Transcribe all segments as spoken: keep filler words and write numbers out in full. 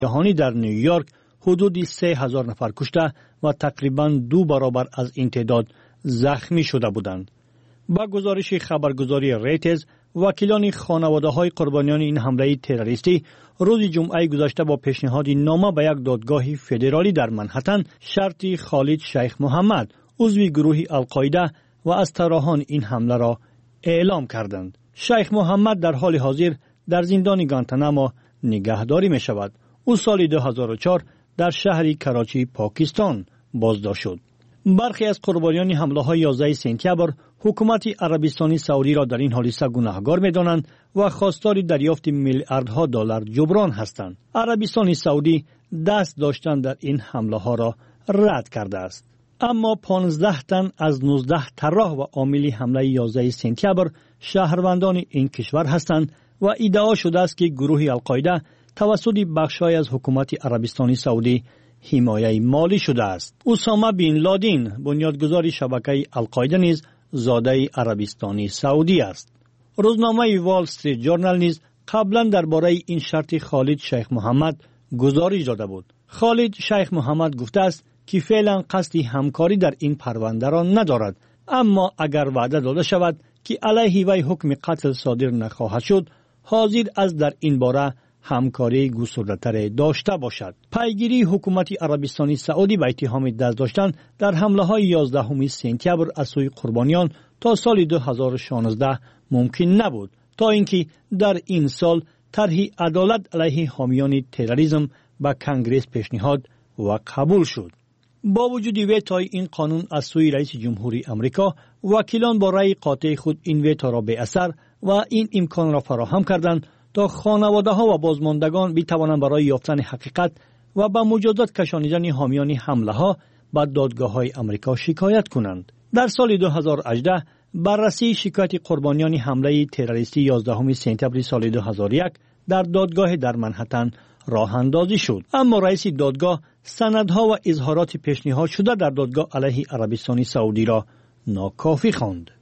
جهانی در نیویورک حدود سه هزار نفر کشته و تقریباً دو برابر از این تعداد زخمی شده بودند. با گزارش خبرگزاری ریترز، وکیلان خانواده‌های قربانیان این حمله تروریستی روز جمعه گذشته با پیشنهاد نامه به یک دادگاه فدرالی در منهتن شرط خالد شیخ محمد، عضو گروه القاعده و از طراحان این حمله را اعلام کردند. شیخ محمد در حال حاضر در زندان گوانتانامو نگهداری می شود. او سال دو هزار و چهار در شهر کراچی پاکستان بازداشت شد. برخی از قربانیان حمله های یازده سپتامبر حکومت عربستان سعودی را در این حادثه گناهکار می دانند و خواستار دریافت میلیاردها دلار جبران هستند. عربستان سعودی دست داشتن در این حمله ها را رد کرده است. اما پانزده تن از نوزده طراح و عامل حمله یازده سپتامبر شهروندان این کشور هستند و ادعا شده است که گروه القاعده توسط بخش‌های از حکومت عربستان سعودی حمایه مالی شده است. اسامه بن لادن، بنیادگذار شبکه القاعده نیز زاده عربستان سعودی است. روزنامه وال استریت جورنال نیز قبلا درباره این شرط خالد شیخ محمد گزارش داده بود. خالد شیخ محمد گفته است که فعلا قصد همکاری در این پرونده را ندارد، اما اگر وعده داده شود که علیه وی حکم قتل صادر نخواهد شد، حاضر از در این باره همکاری گسترده‌تر داشته باشد. پیگیری حکومت عربستان سعودی به اتهام دست داشتن در حمله های یازده سپتامبر از سوی قربانیان تا سال دو هزار و شانزده ممکن نبود تا اینکه در این سال طرح عدالت علیه حامیان تروریسم به کنگره پیشنهاد و قبول شد. با وجود ویتوی این قانون از سوی رئیس جمهوری امریکا، وکیلان با رأی قاطع خود این ویتو را به اثر و این امکان را فراهم کردند تا خانواده ها و بازماندگان بتوانند برای یافتن حقیقت و به مجازات کشانیدن حامیان حمله ها به دادگاه های امریکا شکایت کنند. در سال دو هزار و هجده بررسی شکایت قربانیان حمله تروریستی یازده سپتامبر سال دو هزار و یک در دادگاه در منهتن راه اندازی شد، اما رئیس دادگاه سندها و اظهارات پیشنهاد شده در دادگاه علیه عربستان سعودی را ناکافی خواند.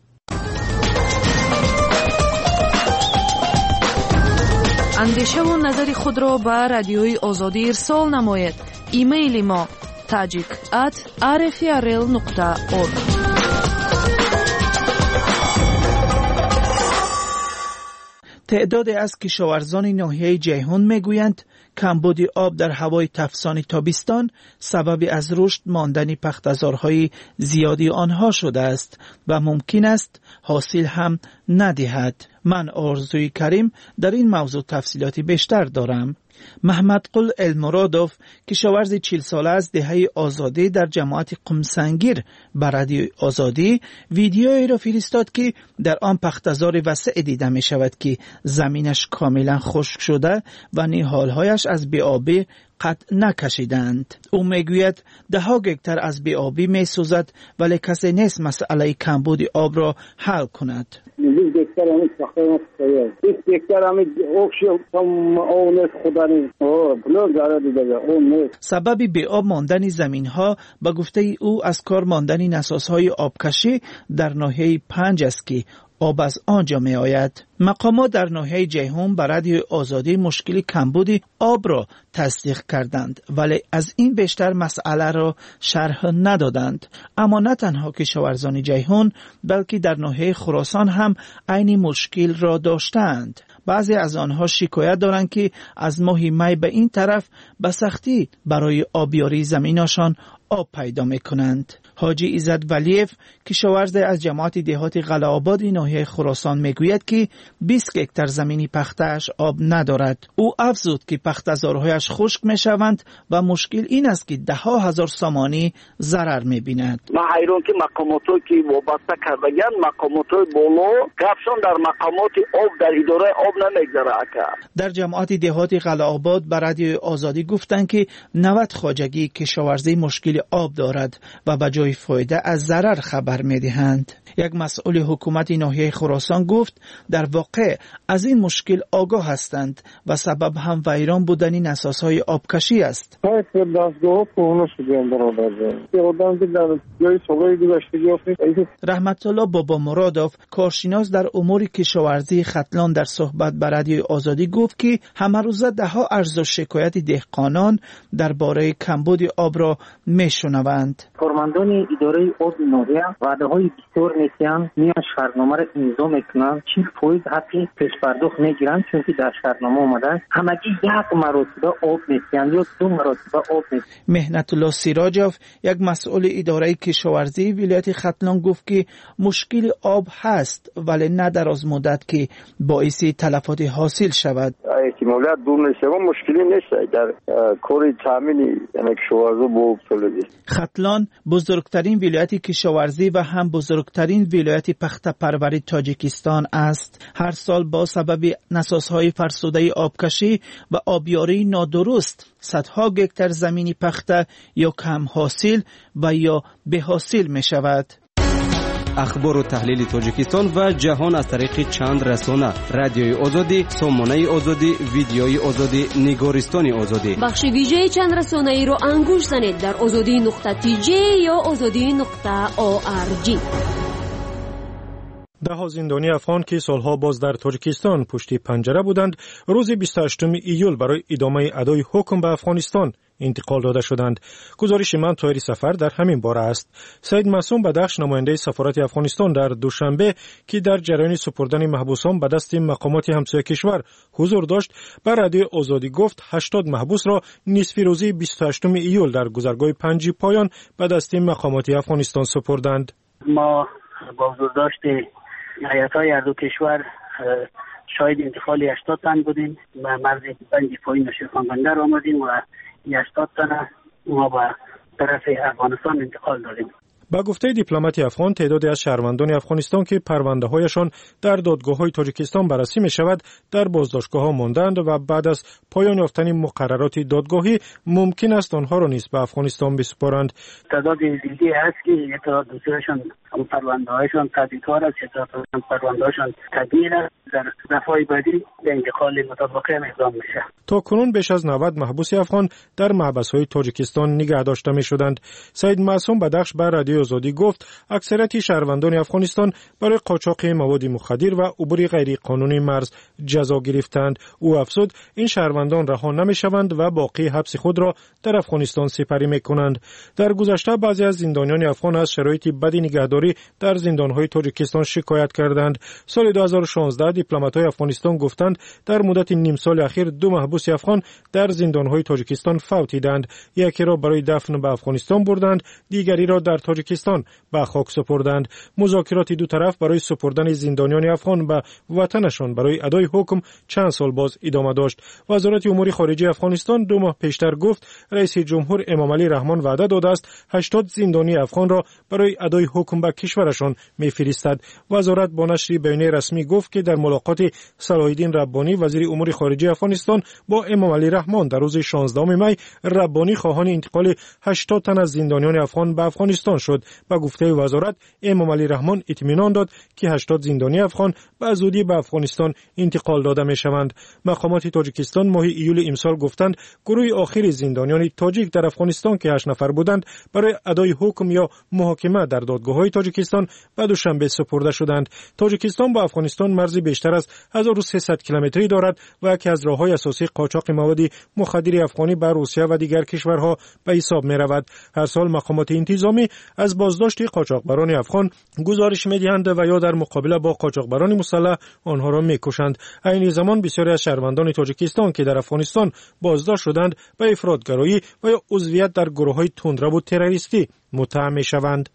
اندیشه و نظر خود را به رادیوی آزادی ارسال نمایید. ایمیل ما تاجیک ات آر اف ار ال نقطه اورگ. تعدادی از کشاورزان ناحیه جیهون میگویند کمبود آب در هوای تفسان تابستان سبب از رشد ماندن پخته‌زارهای زیادی آنها شده است و ممکن است حاصل هم ندهد. من آرزوی کریم در این موضوع تفصیلاتی بیشتر دارم. محمد قل المرادوف کشاورز چهل ساله از دهه آزادی در جماعت قمسنگیر بر رادیو آزادی ویدیویی را فرستاد که در آن پخته‌زار وسیع دیده می شود که زمینش کاملا خشک شده و نهالهایش از بی‌آبی قطع نکشیدند. او میگوید ده ها گکتر از بی‌آبی می سوزد ولی کسی نیست مسئله کمبود آب را حل کند. بیست گکتر همین ساخته است. بیست گکتر همین اوکش اون خدا نیست. اوه بلوز داره دیگه اون نیست. سبب بی‌آب ماندن زمین‌ها به گفته او از کار ماندن نسازهای آبکشی در ناحیه پنج است که آب از آنجا می آید. مقامات در ناحیه جیهون بر رادیو آزادی مشکل کمبود آب را تصدیق کردند ولی از این بیشتر مسئله را شرح ندادند. اما نه تنها کشاورزان جیهون بلکه در ناحیه خراسان هم عین مشکل را داشتند. بعضی از آنها شکایت دارند که از ماه می به این طرف به سختی برای آبیاری زمینشان آب پیدا میکنند. حاجی عزت ولیف کشاورز از جماعت دهات قلعه‌آباد ناحیه خراسان میگوید که بیست گکتر زمینی پخته‌اش آب ندارد. او افزود که پخته‌زارهایش خشک میشوند و مشکل این است که ده ها هزار سامانی ضرر میبیند. ما حیران که مقاماتی که وابسته کردگان مقامات بالا گفشان در مقامات آب در اداره آب نمیگذره. در جماعت دهات قلعه‌آباد بر رادیو آزادی گفتند که نوید خواجگی کشاورزی مشکل آب دارد و به جای فایده از ضرر خبر میدهند. یک مسئول حکومت ناحیه خراسان گفت در واقع از این مشکل آگاه هستند و سبب هم ویران بودن نسازهای آبکشی است. رحمت الله بابا مرادوف کارشناس در امور کشاورزی ختلان در صحبت با رادیوی آزادی گفت که همه روزه ده ها عرض و شکایت دهقانان درباره کمبود آب را میشنوند. کارمندان اداره آب ناحیه وعده های بسیار میکنند، میان شهرنامه را امضا میکنند، چهل فیصد حق پیش پرداخت میگیرند چون که در شهرنامه اومده همگی یک مرتبه آب میکنند یا دو مرتبه آب میکنند. مهنت الله سیراجوف یک مسئول اداره کشاورزی ولایت ختلان گفت که مشکل آب هست ولی نه در از مدت که باعث تلفات حاصل شود. احتمالاً دور نشه و مشکلی نیست در کار تامین یعنی کشاورزی با سولید. ختلان بزرگترین ولایت کشاورزی و هم بزرگترین ولایت پخته پروری تاجیکستان است. هر سال با سبب نسازهای فرسوده آبکشی و آبیاری نادرست صدها گکتر زمینی پخته یا کم حاصل و یا به حاصل می شود. اخبار و تحلیل تاجیکستان و جهان از طریق چند رسانه: رادیوی آزادی، سامانه آزادی، ویدیوی آزادی، نگارستان آزادی. بخش ویژه چند رسانه ای رو انگوش زنید در آزادی نقطه تی جی یا آزادی نقطه او آر جی. ده ها زندانی افغان که سالها باز در تاجیکستان پشت پنجره بودند، روز بیست و هشتم ایول برای ادامه ادای حکم به افغانستان انتقال داده شدند. گزارش من طاهری سفر در همین باره است. سید معصوم بدخش نماینده سفارت افغانستان در دوشنبه که در جریان سپردن محبوسان به دست مقامات همسایه کشور حضور داشت، بر رادیو آزادی گفت هشتاد محبوس را نصف روزی بیست و هشتم ایول در گذرگاه پنجی پایان به دست مقامات افغانستان سپردند. ما با حضور داشت هیئت‌های هر دو کشور شاهد انتقال هشتاد تن بودیم و مرز پنجی پایین و شیرخان بندر آمدیم و هشتاد تن ما به طرف افغانستان انتقال دادیم. با گفته دیپلمات افغان، تعدادی از شهروندان افغانستان که پرونده‌هایشان در دادگاه‌های تاجیکستان بررسی می‌شود، در بازداشتگاه‌ها ماندند و بعد از پایان یافتن مقررات دادگاهی ممکن است آنها را نیز به افغانستان بسپارند. تعداد زیادی است که اعتراض دوستشان پرونده‌هایشان تدیدکار است، اعتراض پرونده‌هایشان تدبیر است، در دفعه بعدی به انتقال مطابقه اقدام میشه. تا کنون بیش از نود محبوس افغان در محبس‌های تاجیکستان نگه داشته می‌شدند. سید معصوم بدخش بر رادیو آزادی گفت اکثریت شهروندان افغانستان برای قاچاق مواد مخدر و عبور غیر قانونی مرز جزا گرفتند. او افزود این شهروندان رها نمی‌شوند و باقی حبس خود را در افغانستان سپری می‌کنند. در گذشته بعضی از زندانیان افغان از شرایط بد نگهداری در زندان‌های تاجیکستان شکایت کردند. سال دو هزار و شانزده دیپلمات‌های افغانستان گفتند در مدت نیم سال اخیر دو محبوس افغان در زندان‌های تاجیکستان فوتیدند. یکی را برای دفن به افغانستان بردند، دیگری را در تاجیکستان به خاک سپردند. مذاکرات دو طرف برای سپردن زندانیان افغان به وطنشان برای ادای حکم چند سال باز ادامه داشت. وزارت امور خارجه افغانستان دو ماه پیشتر گفت رئیس جمهور امام علی رحمان وعده داده است هشتاد زندانی افغان را برای ادای حکم به کشورشان می‌فرستد. وزارت با نشر بیانیه رسمی گفت که در ملاقات صلاح الدین ربانی وزیر امور خارجه افغانستان با امام علی رحمان در روز شانزدهم می، ربانی خواهان انتقال هشتاد تن از زندانیان افغان به افغانستان شد. با گفته وزارت امام علی رحمان اطمینان داد که هشتاد زندانی افغان به زودی به افغانستان انتقال داده می‌شوند. مقامات تاجیکستان ماه ایول امسال گفتند گروه آخر زندانیان تاجیک در افغانستان که هشت نفر بودند برای ادای حکم یا محاکمه در دادگاه‌های تاجیکستان به دوشنبه سپرده شدند. تاجیکستان با افغانستان مرزی بیشتر از هزار و سیصد کیلومتری دارد و یکی از راه‌های اساسی قاچاق مواد مخدر افغانی به روسیه و دیگر کشورها به حساب می‌رود. هر سال مقامات انتظامی از بازداشت قاچاقبران افغان گزارش می‌دهند و یا در مقابله با قاچاقبران مسلح آنها را می‌کشند. این زمان بسیاری از شهروندان تاجیکستان که در افغانستان بازداشت شدند به افراطگرایی و یا عضویت در گروه‌های تندرو و تروریستی متهم می‌شوند.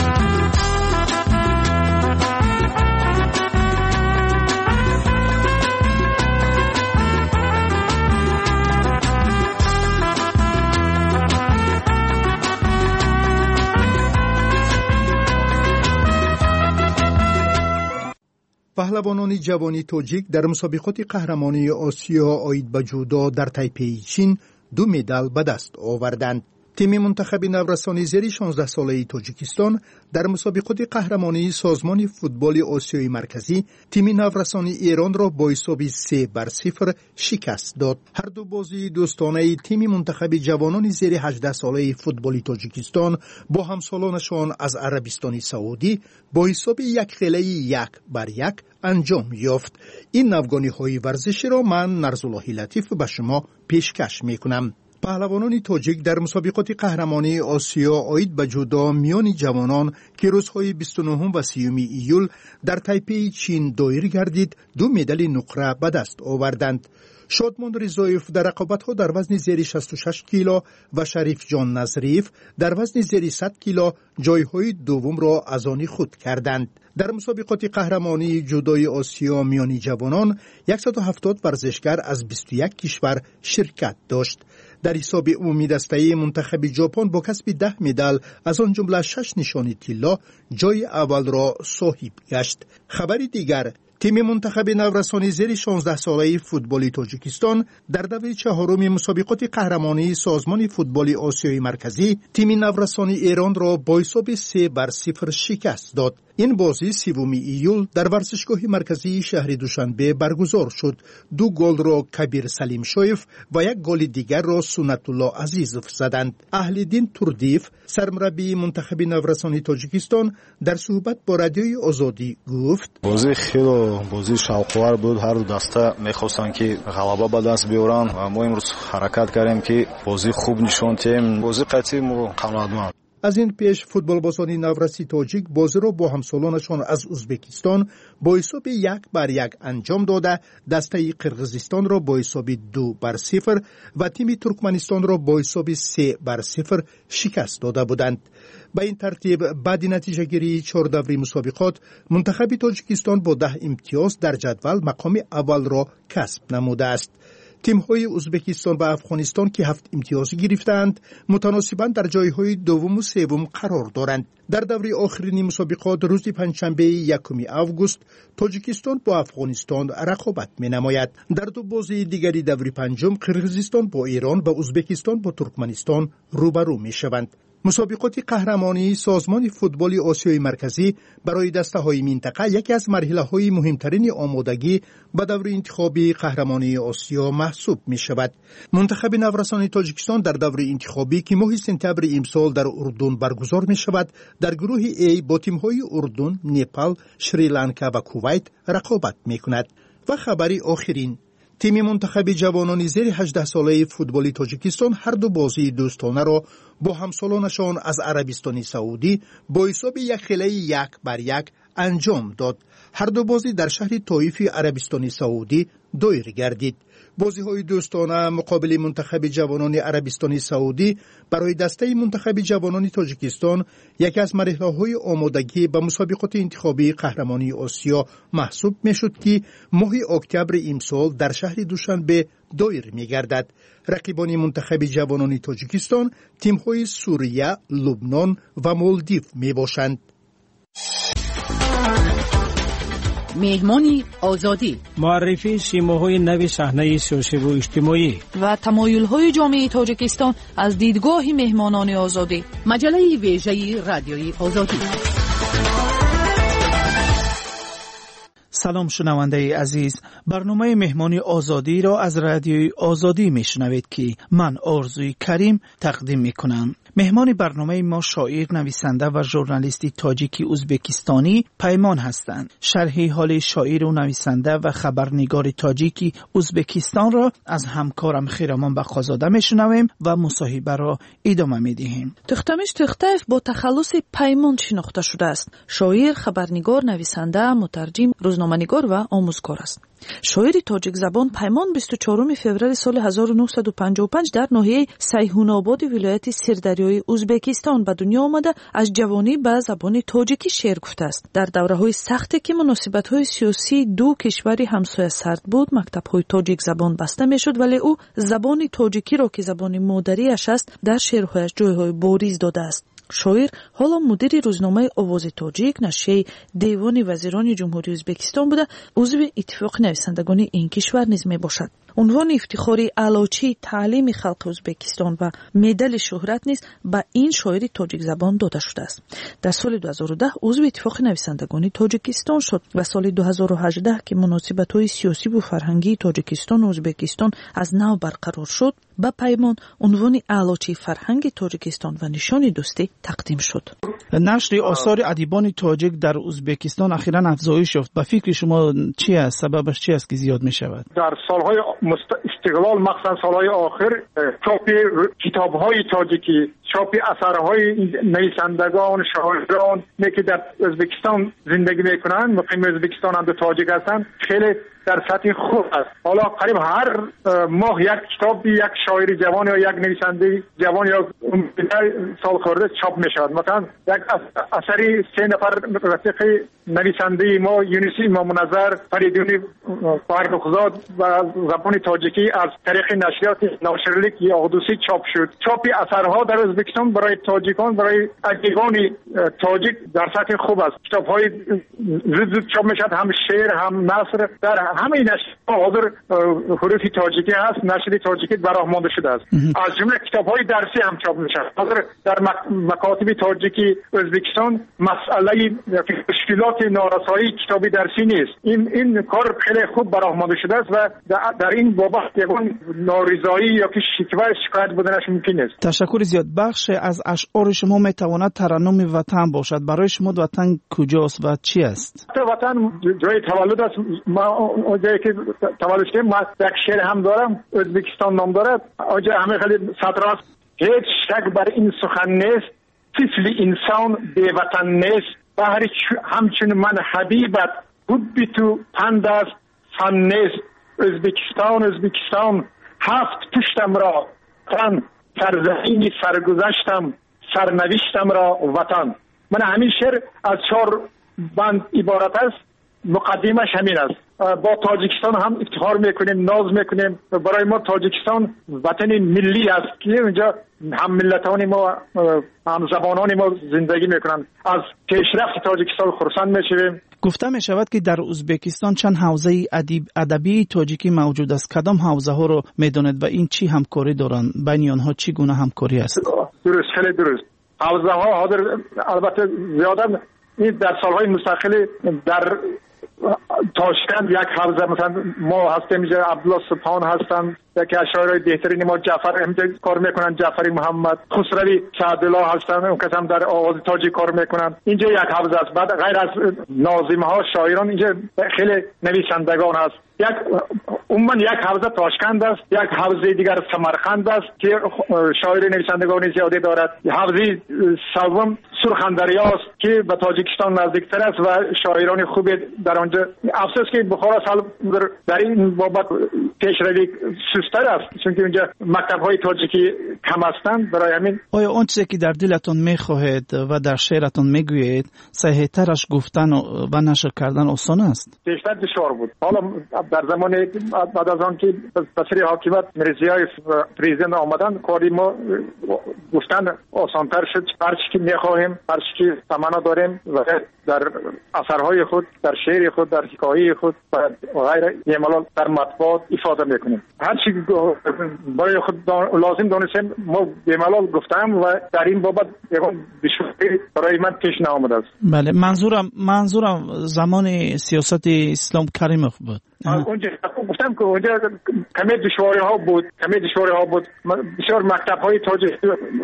پهلوانان جوانی تاجیک در مسابقات قهرمانی آسیا آید به جودو در تایپی چین دو مدال به دست آوردند. تیم منتخب نورسانی زیر شانزده ساله تاجیکستان در مسابقات قهرمانی سازمان فوتبال آسیای مرکزی تیم نورسانی ایران را با حساب سه بر صفر شکست داد. هر دو بازی دوستانه تیم منتخب جوانان زیر هجده ساله فوتبال تاجیکستان با همسالانشان از عربستان سعودی با حساب یک خیلی یک بر یک انجام یافت. این نوگانی های ورزشی را من نرزالله لطیف به شما پیشکش می کنم. پهلوانان تاجیک در مسابقات قهرمانی آسیا عاید به جودو میان جوانان که روزهای بیست و نه و سی ایول در تایپی چین دایر گردید دو مدال نقره به دست آوردند. شادمان رضایف در رقابت‌ها در وزن زیر شصت و شش کیلو و شریف جان نظریف در وزن زیر صد کیلو جایهای دوم را از آن خود کردند. در مسابقات قهرمانی جودوی آسیا میان جوانان صد و هفتاد ورزشگر از بیست و یک کشور شرکت داشت. در حساب عمومی دسته منتخب ژاپن با کسب ده مدال از آن جمله شش نشانی طلا جای اول را صاحب گشت. خبری دیگر، تیم منتخب نورسانی زیر شانزده ساله فوتبال تاجیکستان در دوره چهارم مسابقات قهرمانی سازمان فوتبال آسیای مرکزی تیم نورسانی ایران را با حساب سه بر صفر شکست داد. این بازی سوم ایول در ورزشگاه مرکزی شهر دوشنبه برگزار شد. دو گل را کبیر سلیم شایف و یک گل دیگر را سنت الله عزیزов زدند. اهل‌دین توردیف سرمربی منتخب نورسانی تاجیکستان در صحبت با رادیوی آزادی گفت: بازی خیلی بازی شوق‌آور بود. هر دو دسته می‌خواستند که غلبه به دست بیارن و ما امروز حرکت کردیم که بازی خوب نشون دادیم. بازی قطعی ما قناعتمند. از این پیش فوتبال بازان نورسی تاجیک بازی را با همسالانشان از ازبکستان با حساب یک بر یک انجام داده دسته قرقیزستان را با حساب دو بر صفر و تیم ترکمنستان را با حساب سه بر صفر شکست داده بودند. به این ترتیب بعد نتیجه گیری چهار دوره مسابقات منتخب تاجیکستان با ده امتیاز در جدول مقام اول را کسب نموده است. تیم‌های ازبکستان و افغانستان که هفت امتیاز گرفتند متناسباً در جایهای دوم و سوم قرار دارند. در دوره آخرین مسابقات روز پنجشنبه یکم آگوست تاجیکستان با افغانستان رقابت می‌نماید. در دو بازی دیگری دوره پنجم قرقیزستان با ایران و ازبکستان با ترکمنستان روبرو می‌شوند. مسابقات قهرمانی سازمان فوتبال آسیای مرکزی برای دسته‌های منطقه یکی از مرحله‌های مهمترین آمادگی به دور انتخابی قهرمانی آسیا محسوب می‌شود. منتخب نورسانی تاجیکستان در دور انتخابی که ماه سپتامبر امسال در اردن برگزار می‌شود در گروه A با تیم‌های اردن، نپال، شریلانکا و کویت رقابت می‌کند. و خبری آخرین، تیم منتخب جوانان زیر هجده ساله فوتبال تاجیکستان هر دو بازی دوستانه را با همسالانشان از عربستان سعودی با حساب یک خیلی یک بر یک انجام داد. هر دو بازی در شهر طائف عربستان سعودی دایر گردید. بازی های دوستانه مقابل منتخب جوانان عربستان سعودی برای دسته منتخب جوانان تاجیکستان یکی از مرحله های آمادگی به مسابقات انتخابی قهرمانی آسیا محسوب می شد که ماه اکتبر امسال در شهر دوشنبه دایر می گردد. رقیبان منتخب جوانان تاجیکستان تیم های سوریه، لبنان و مالدیو می باشند. مهمانی آزادی، معرفی سیماهای نو صحنه سیاسی و اجتماعی و تمایل‌های جامعه تاجیکستان از دیدگاه مهمانان آزادی. مجله ویژه رادیوی آزادی. سلام شنونده عزیز، برنامه مهمانی آزادی را از رادیوی آزادی میشنوید که من آرزوی کریم تقدیم میکنم. مهمان برنامه ما شاعر، نویسنده و ژورنالیست تاجیکی ازبکستانی پیمان هستند. شرح حال شاعر و نویسنده و خبرنگار تاجیکی ازبکستان را از همکارم خیرامان بخازاده میشنویم و مصاحبه را ادامه میدهیم. تختمش تختایف با تخلص پیمان شناخته شده است. شاعر، خبرنگار، نویسنده، مترجم، روزنامه‌نگار و آموزگار است. شاعر تاجیک زبان پیمان بیست و چهارم فوریه سال هزار و نهصد و پنجاه و پنج در ناحیه سیحون‌آباد ولایت سردریای ازبکستان به دنیا آمده از جوانی به زبان تاجیکی شعر گفته است. در دوره‌های سختی که مناسبت‌های سیاسی دو کشور همسایه سرد بود، مکتب‌های تاجیک زبان بسته می‌شد، ولی او زبان تاجیکی را که زبان مادری‌اش است در شعرهایش جای‌های بارز داده است. شاعر حالا مدیر روزنامه آواز تاجیک، نشریه دیوان وزیران جمهوری ازبکستان بوده، عضو اتفاق نویسندگان این کشور نیز می باشد. عنوان افتخاری علوچی تعلیم خلق ازبکستان و مدال شهرت نیز به این شاعر تاجیک زبان داده شده است. در سال دو هزار و ده عضو اتفاق نویسندگان تاجیکستان شد و سال دو هزار و هجده که مناسبت‌های سیاسی و فرهنگی تاجیکستان و ازبکستان از نو برقرار شد، با پیمان عنوان علوچی فرهنگ تاجیکستان و نشان دوستی تقدیم شد. نشر آثار ادیبان تاجیک در ازبکستان اخیراً افزایش یافت. به فکر شما چی است؟ سببش چی است که زیاد می شود؟ در سالهای استقلال مخصوصا سالهای آخر چاپ کتاب‌های تاجیکی، چاپ اثرهای نویسندگان، شاعران که در ازبکستان زندگی میکنند، مقیم ازبکستان هم تاجیک هستند، خیلی در سطح خوب است. حالا قریب هر ماه یک کتاب یک شاعر جوان یا یک نویسنده جوان یا سال خورده چاپ می شود. مثلا یک اثری سه نفر رفیق نویسنده ما یونس امام نظر فریدون فرخزاد و زبان تاجیکی از طریق نشریات ناشرلیک یا اقدوسی چاپ شد. چاپ اثرها در ازبکستان برای تاجیکان، برای ادیبان تاجیک در سطح خوب است. کتاب‌های زود زود چاپ می شود، هم شعر هم نثر. در همه نشریات حاضر حروف تاجیکی هست، نشر تاجیکی براه مانده شده است. از جمله کتاب‌های درسی هم چاپ می شود. حاضر در مکاتب تاجیکی ازبکستان مسئله مشکلات نارسایی کتابی درسی نیست. این این کار خیلی خوب براه مانده شده است و در این بابت یگان نارضایی یا که شکوه شکایت بودنش ممکن است. تشکر زیاد. بخش از اشعار شما میتواند ترنم وطن باشد. برای شما وطن کجاست و چی است؟ وطن جای تولد است. ما جایی که تولد شدیم، ما یک شعر هم دارم، ازبکستان نام دارد. آنجا همه خیلی سطر است. هیچ شک بر این سخن نیست، طفل انسان بی وطن نیست. بهر همچون من حبیبت بود بی تو پند است فن نیست. ازبکستان ازبکستان هفت پشتم را وطن، سرزمینی سرگذشتم سرنوشتم را وطن. من همین شعر از چهار بند عبارت است. مقدمش همین است. با تاجیکستان هم افتخار میکنیم، ناز میکنیم. برای ما تاجیکستان وطن ملی است که اونجا هم ملتان ما هم زبانان ما زندگی میکنند. از پیشرفت تاجیکستان خرسند میشویم. گفته می شود که در ازبکستان چند حوزه ادب ادبی تاجیکی موجود است. کدام حوزه ها رو میدونید و این چی همکاری دارند؟ بین آنها چی گونه همکاری است؟ درست، خیلی درست. حوزه ها حاضر البته زیاده این در سالهای مستقل در تاشکند یک حوزه مثلا ما هستیم، اینجا عبدالله سبحان هستن، یکی از شاعرای بهترین ما جعفر اینجا کار میکنن، جعفری محمد، خسروی سعدالله هستن، اون کس هم در آواز تاجیک کار میکنن. اینجا یک حوزه است. بعد غیر از ناظمه ها شاعران اینجا خیلی نویسندگان هست. یک عموما یک حوزه تاشکند است، یک حوزه دیگر سمرقند است که شاعر نویسندگان زیادی دارد. حوزه سوم سرخندریا است که به تاجیکستان نزدیکتر است و شاعران خوبی در آنجا. افسوس که بخارا سال در این بابت پیشروی سستر است، چون که اونجا مکتب‌های تاجیکی کم هستند. برای همین آیا اون چیزی که در دلتون میخواهید و در شعرتون میگویید صحیح‌ترش گفتن و نشر کردن آسان است؟ بیشتر دشوار بود. حالا در زمان بعد از آن که بسری حاکمیت مرزیای پریزیدنت آمدن، کاری ما گفتن آسانتر شد. هر چی که میخواهیم، هر چی که تمنا داریم و در اثرهای خود، در شعر خود، در حکایه خود و غیره یمالال در مطبوعات افاده میکنیم. هر چی برای خود لازم دانستیم ما بیمالال گفتم و در این بابت یکم دشواری برای من پیش نآمده است. بله، منظورم منظورم زمان سیاست اسلام کریموف بود. اونجا گفتم که اونجا کمی دشواری ها بود، کمی دشواری ها بود. بسیار مکتب های تاجیکی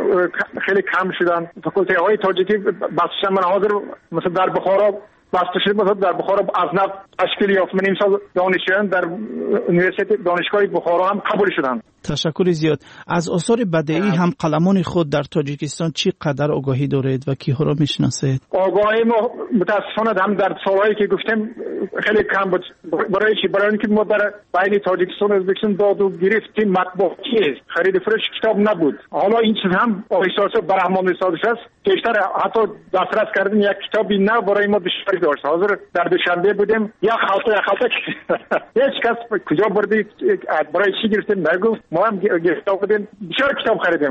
خیلی کم شدن. فاکولته های تاجیکی بسیار من حاضر مثلا در بخارا بسته شد. مثلا در بخارا از نو تشکیل یافت. من امسال دانشجویان در یونیورسیته دانشگاه بخارا هم قبول شدن. تشکر زیاد. از آثار بدیعی هم قلمان خود در تاجیکستان چی قدر آگاهی دارید و کیها را میشناسید؟ آگاهی ما متاسفانه هم در سالهایی که گفتم خیلی کم بود. برای چی؟ برای اینکه ما در بین تاجیکستان و ازبکستان داد و گرفتیم مطبوعاتی است. خرید فروش کتاب نبود. حالا این چیز هم احساس برهمان احساس است. بیشتر حتی دسترس کردن یک کتابی نه برای ما دشواری داشت. حاضر در دوشنبه بودیم یک خالطه یک خالطه هیچ کس کجا بردی برای چی گرفتیم نگفت. ما هم گرفته بودیم بسیار کتاب خریدیم.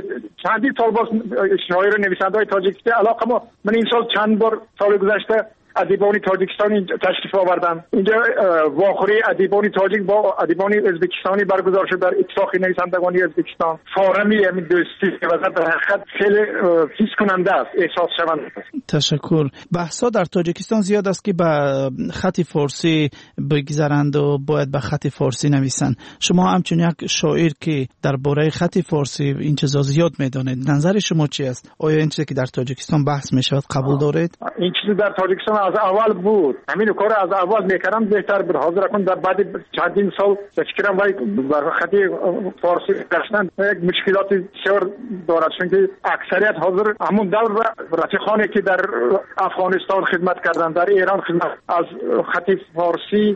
چندی سال باز شاعر و نویسنده های تاجیکی علاقه ما. من این سال چند بار سال گذشته ادیبان تاجیکستانی تشریف آوردن. اینجا واخوری ادیبان تاجیک با ادیبان ازبکستانی برگزار شد در اتفاق نویسندگان ازبکستان. فارمی همین دوستی و در حقیقت خیلی حس کننده است، احساس شونده است. تشکر. بحثا در تاجیکستان زیاد است که به خط فارسی بگذرند و باید به خط فارسی نویسند. شما همچون یک شاعر که درباره خط فارسی این چیزا زیاد میدانید، نظر شما چی است؟ آیا این چیزی که در تاجیکستان بحث می شود قبول دارید؟ این چیزی در تاجیکستان از اول بود. همین کار از اول میکردم بهتر بود. حاضر اکنون در بعد چندین سال فکرم وای بر خط فارسی گشتن یک مشکلات بسیار دارد، چون که اکثریت حاضر همون دور رفیقانی که در افغانستان خدمت کردن، در ایران خدمت، از خط فارسی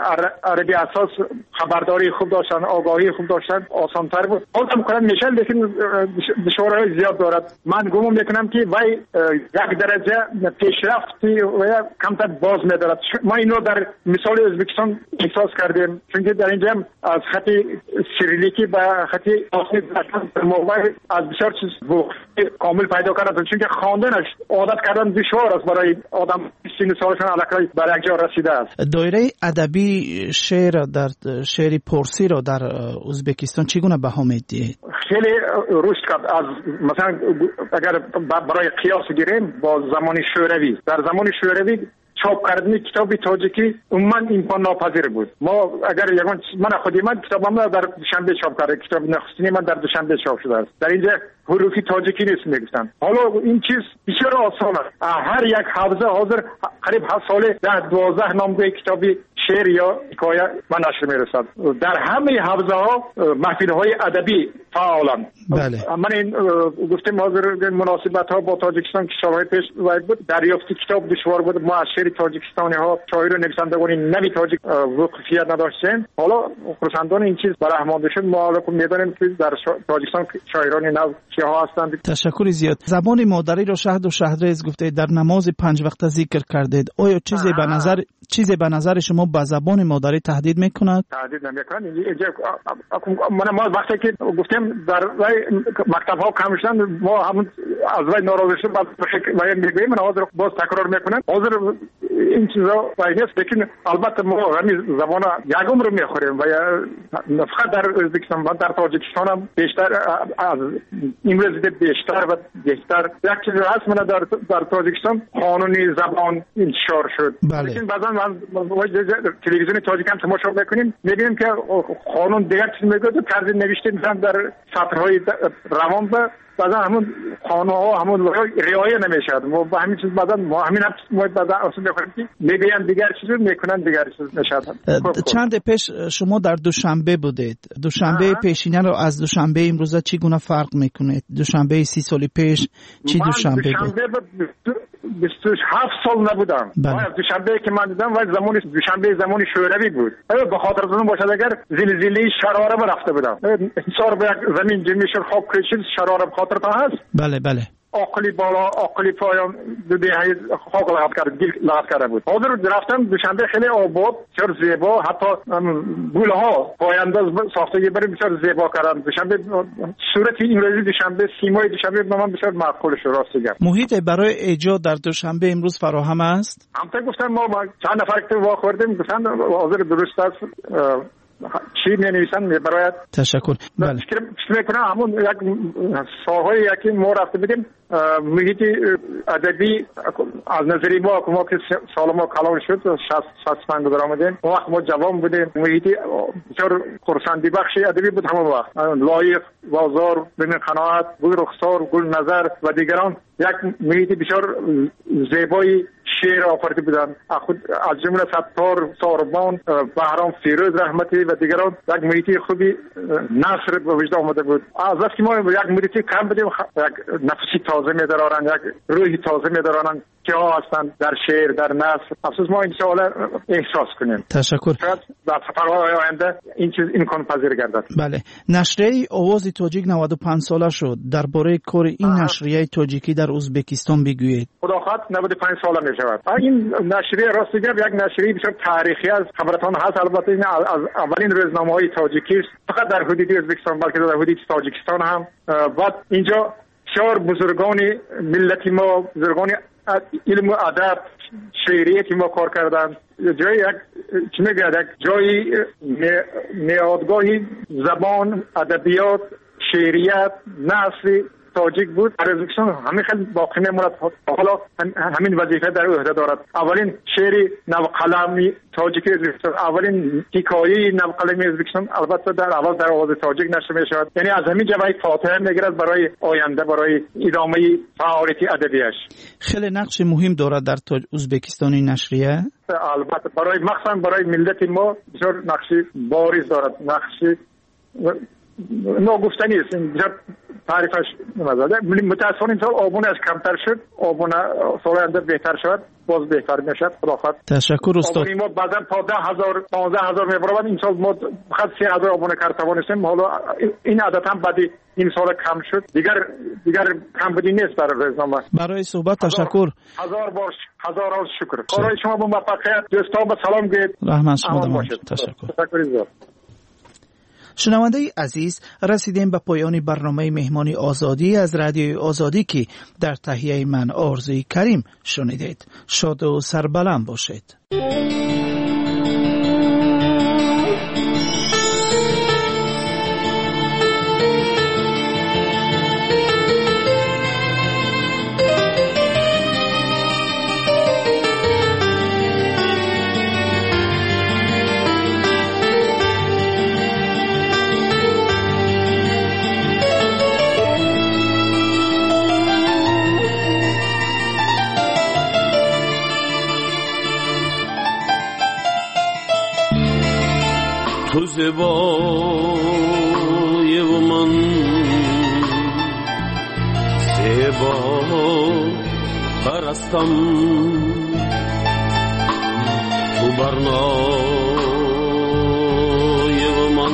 عربی اساس خبرداری خوب داشتن، آگاهی خوب داشتن، آسان‌تر بود. حالا میکنم میشه، لیکن دشواری زیاد دارد. من گمان میکنم که وای یک درجه پیشرفتی و کمتر باز میدارد. ما اینو در مثال ازبکستان احساس کردیم، چون که در اینجا از خط سیریلیکی به خط آسمی در موبایل از بسیار چیز کامل پیدا کردن، چون که خواندنش عادت کردن دشوار است برای آدم سن سالشون الکی بر یک جا رسیده است. دایره ادبی شعر در شعر پارسی را در ازبکستان چگونه بها میدید؟ خیلی رشد کرد. از مثلا اگر برای قیاس گیریم با زمان شوروی، در زمان شوروی چاپ کردن کتاب تاجیکی عموما امکان ناپذیر بود. ما اگر یگان من خودی من کتابم در دوشنبه چاپ کردم، کتاب نخستینی من در دوشنبه چاپ شده است. در اینجا حروفی تاجیکی نیست میگفتن. حالا این چیز بسیار آسان است. هر یک حافظه حاضر قریب هر سال در دوازده نامه کتابی شعر یا حکایه من نشر میرسد. در همه حوزه ها محفل های ادبی فعالن. بله. من این گفتم حاضر مناسبت ها با تاجیکستان که سالهای پیش بود، دریافت کتاب دشوار بود. ما از شعر تاجیکستانی ها شاعر و نویسندگان نوی تاجیک وقفیت نداشتیم. حالا خرسندان این چیز برآمده شد. ما حالا میدانیم که در تاجیکستان شاعران نو کیها هستند. تشکر زیاد. زبان مادری را شهد و شهرریز گفته در نماز پنج وقته ذکر کردید. آیا چیزی به نظر چیزی به نظر شما به زبان مادری تهدید میکند؟ تهدید نمیکنه. من ما وقتی که گفتم در مکتب ها کم شدن، ما همون از وای ناراضی شدیم، بعد وای میگیم من حاضر باز تکرار میکنم. حاضر این چیزا وای نیست، لیکن البته ما همین زبان یگم رو میخوریم و فقط در ازبکستان و در تاجیکستان هم بیشتر از امروز بیشتر و بیشتر یک چیز هست. من در در تاجیکستان قانونی زبان انتشار شد. بله. لیکن بعضا من تلویزیون تاجیک هم تماشا میکنیم، میبینیم که قانون دیگر چیز میگه، طرز نوشته مثلا در سطرهای روان به بعضا همون قانون ها همون رعایت نمیشد. ما با همین چیز بعضا ما همین هم ما بعضا اصلا میخوریم که میگن دیگر چیز میکنن دیگر چیز نشد. چند پیش شما در دوشنبه بودید. دوشنبه پیشینه رو از دوشنبه امروزه چگونه فرق میکنه؟ دوشنبه سی سال پیش چی دوشنبه بود؟ بیست و هفت سال نبودم. بله. دوشنبه که من دیدم ولی زمان دوشنبه زمان شوروی بود. به خاطر اون باشد اگر زلزله شراره برفته بودم. انصار به یک زمین جنبش خاک کشید، شراره به خاطر تا هست. بله بله. عقلی بالا عقلی پایان دو دهه خاک لغت کرد، گل لغت کرده بود. حاضر رفتم دوشنبه خیلی آباد، بسیار زیبا، حتی گل ها پاینده ساختگی برای بسیار زیبا کردن. دوشنبه صورت انگلیسی دوشنبه، سیمای دوشنبه به من بسیار معقول شد. راستی گفت محیط برای ایجاد در دوشنبه امروز فراهم است. همونطور گفتم ما چند نفر که واخوردیم گفتن حاضر درست است. چی می نویسن می برایت. تشکر. بله. فکر میکنم همون یک ساهای یکی ما رفته بودیم محیط ادبی از نظری ما که ما که سال ما کلان شد شصت پنج در آمدیم، اون وقت ما جوان بودیم. محیط بسیار خرسندی بخش ادبی بود همون وقت. لایق، بازار، بین قناعت، گل رخسار، گل نظر و دیگران یک محیط بسیار زیبایی شعر آفریده بودن. از جمله ستار، ساربان، بهرام فیروز رحمتی و دیگران یک محیط خوبی نصر به وجود آمده بود. از وقتی که ما یک محیط کم بودیم، یک نفسی تازه می درارن، یک روحی تازه می درارن که ها هستند در شعر، در نثر. افسوس ما این سوال احساس کنیم. تشکر. در سفرهای آینده این چیز امکان پذیر گردد. بله. نشریه آواز تاجیک نود و پنج ساله شد. درباره کار این نشریه تاجیکی در ازبکستان بگویید. خداخواد نود و پنج ساله می شود. این نشریه راستیگر یک نشریه بسیار تاریخی است. خبرتان هست. البته این از اولین روزنامه‌های تاجیکی است. فقط در حدود ازبکستان بلکه در حدود تاجیکستان هم. بعد اینجا چهار بزرگان ملت ما، بزرگان علم و ادب شعریه که ما کار کردن جای یک چی میگه یک جای نیادگاهی زبان ادبیات شعریت نثر تاجیک بود. در ازبکستان همین خیلی باقی میموند. حالا همین وظیفه در عهده دارد. اولین شعر نوقلمی تاجیک ازبکستان، اولین حکایه نوقلمی ازبکستان البته در اول در آواز تاجیک نشر میشود. یعنی از همین جبهه فاتحه میگیرد برای آینده، برای ادامه فعالیت ادبیش. خیلی نقش مهم دارد در تاج ازبکستانی نشریه. البته برای مخصوصا برای ملت ما بسیار نقش بارز دارد. نقش ناگفتنی است. اینجا تعریفش نمی‌زده. متأسفانه این سال آبون از کمتر شد. آبون سال آینده بهتر شود، باز بهتر میشد. خداحافظ. تشکر استاد. ما بعضا تا ده هزار پانزده هزار میبرد. این سال ما فقط سه هزار آبون کار توانستیم. حالا این عدد هم بعد این سال کم شد. دیگر دیگر کم بودی نیست در روزنامه. برای صحبت تشکر. هزار بار هزار بار شکر. کارهای شما با موفقیت. دوستان با سلام گید. رحمت شما تشکر. تشکر زیاد. شنونده عزیز، رسیدیم به پایان برنامه مهمانی آزادی از رادیوی آزادی که در تهیه من آرزوی کریم شنیدید. شاد و سربلند باشید. تو زیبای و من زیبا پرستم، تو برنای و من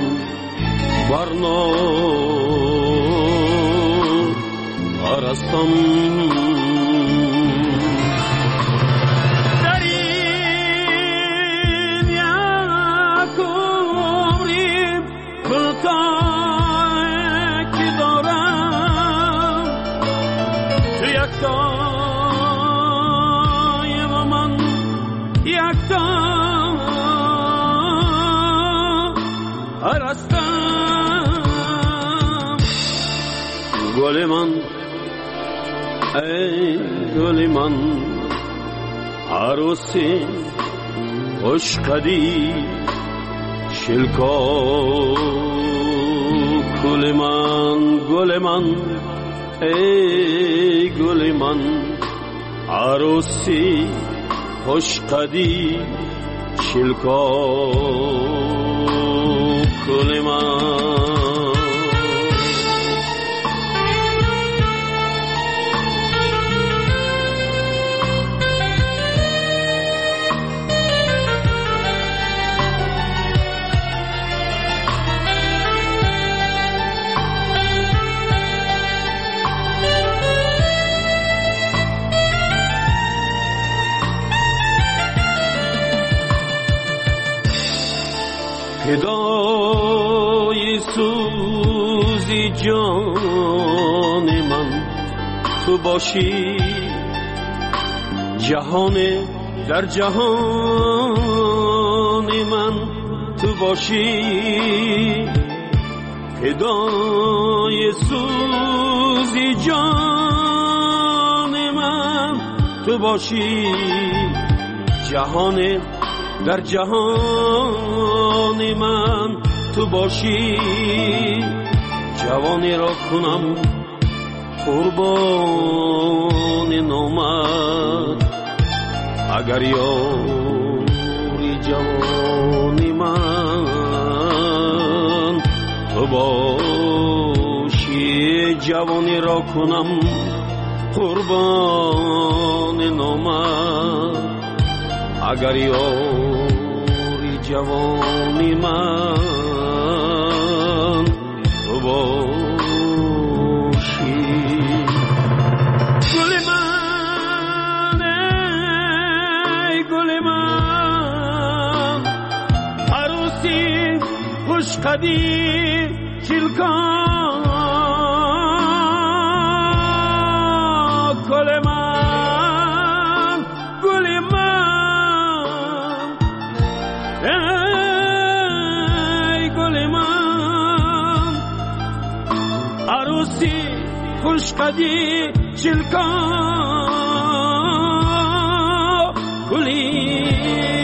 برنا پرستم. گل من ای گل من عروسی خوشقدی شلکا گل من گل من ای گل من عروسی خوشقدی شلکا گل من. فدای سوزی جان من تو باشی، جهان در جهان من تو باشی. فدای سوزی جان من تو باشی، جهان در جهان من تو باشی. جوانی را کنم قربان نامت، اگر یاری جوانی من تو باشی. جوانی را کنم قربان نامت، اگر یاری جوانی من تو باشی. گل من ای گل من عروسی خوشقدی شلکا گل من عروسی خوشقدی چلکا گلی